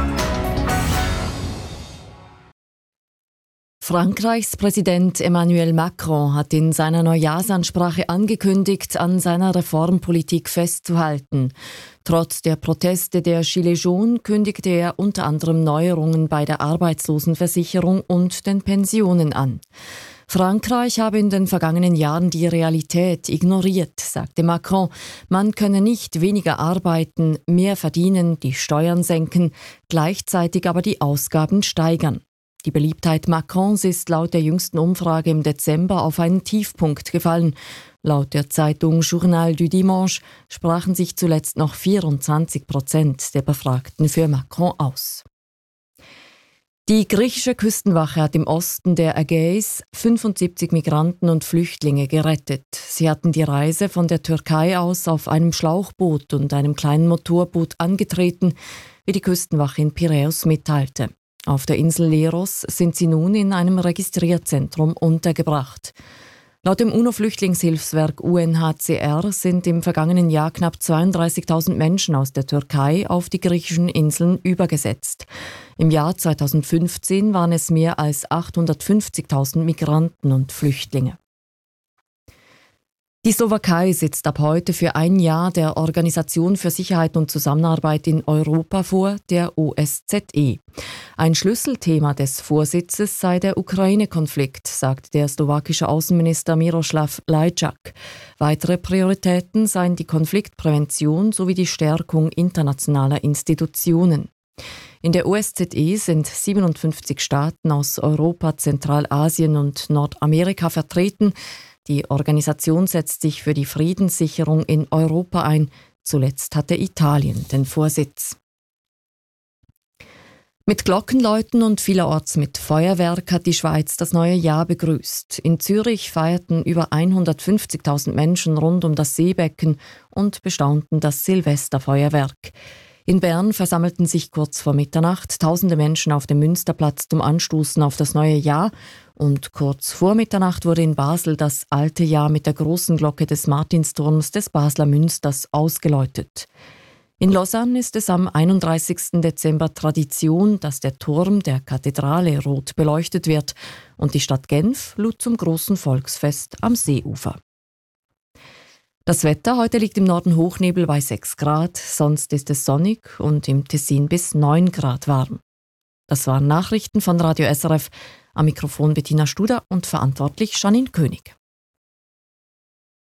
Frankreichs Präsident Emmanuel Macron hat in seiner Neujahrsansprache angekündigt, an seiner Reformpolitik festzuhalten. Trotz der Proteste der Gilets jaunes kündigte er unter anderem Neuerungen bei der Arbeitslosenversicherung und den Pensionen an. Frankreich habe in den vergangenen Jahren die Realität ignoriert, sagte Macron. Man könne nicht weniger arbeiten, mehr verdienen, die Steuern senken, gleichzeitig aber die Ausgaben steigern. Die Beliebtheit Macrons ist laut der jüngsten Umfrage im Dezember auf einen Tiefpunkt gefallen. Laut der Zeitung Journal du Dimanche sprachen sich zuletzt noch 24% der Befragten für Macron aus. Die griechische Küstenwache hat im Osten der Ägäis 75 Migranten und Flüchtlinge gerettet. Sie hatten die Reise von der Türkei aus auf einem Schlauchboot und einem kleinen Motorboot angetreten, wie die Küstenwache in Piräus mitteilte. Auf der Insel Leros sind sie nun in einem Registrierzentrum untergebracht. Laut dem UNO-Flüchtlingshilfswerk UNHCR sind im vergangenen Jahr knapp 32.000 Menschen aus der Türkei auf die griechischen Inseln übergesetzt. Im Jahr 2015 waren es mehr als 850.000 Migranten und Flüchtlinge. Die Slowakei sitzt ab heute für ein Jahr der Organisation für Sicherheit und Zusammenarbeit in Europa vor, der OSZE. Ein Schlüsselthema des Vorsitzes sei der Ukraine-Konflikt, sagt der slowakische Außenminister Miroslav Lajčák. Weitere Prioritäten seien die Konfliktprävention sowie die Stärkung internationaler Institutionen. In der OSZE sind 57 Staaten aus Europa, Zentralasien und Nordamerika vertreten. Die Organisation setzt sich für die Friedenssicherung in Europa ein. Zuletzt hatte Italien den Vorsitz. Mit Glockenläuten und vielerorts mit Feuerwerk hat die Schweiz das neue Jahr begrüßt. In Zürich feierten über 150.000 Menschen rund um das Seebecken und bestaunten das Silvesterfeuerwerk. In Bern versammelten sich kurz vor Mitternacht tausende Menschen auf dem Münsterplatz zum Anstoßen auf das neue Jahr und kurz vor Mitternacht wurde in Basel das alte Jahr mit der großen Glocke des Martinsturms des Basler Münsters ausgeläutet. In Lausanne ist es am 31. Dezember Tradition, dass der Turm der Kathedrale rot beleuchtet wird und die Stadt Genf lud zum großen Volksfest am Seeufer. Das Wetter: heute liegt im Norden Hochnebel bei 6 Grad, sonst ist es sonnig und im Tessin bis 9 Grad warm. Das waren Nachrichten von Radio SRF. Am Mikrofon Bettina Studer und verantwortlich Janine König.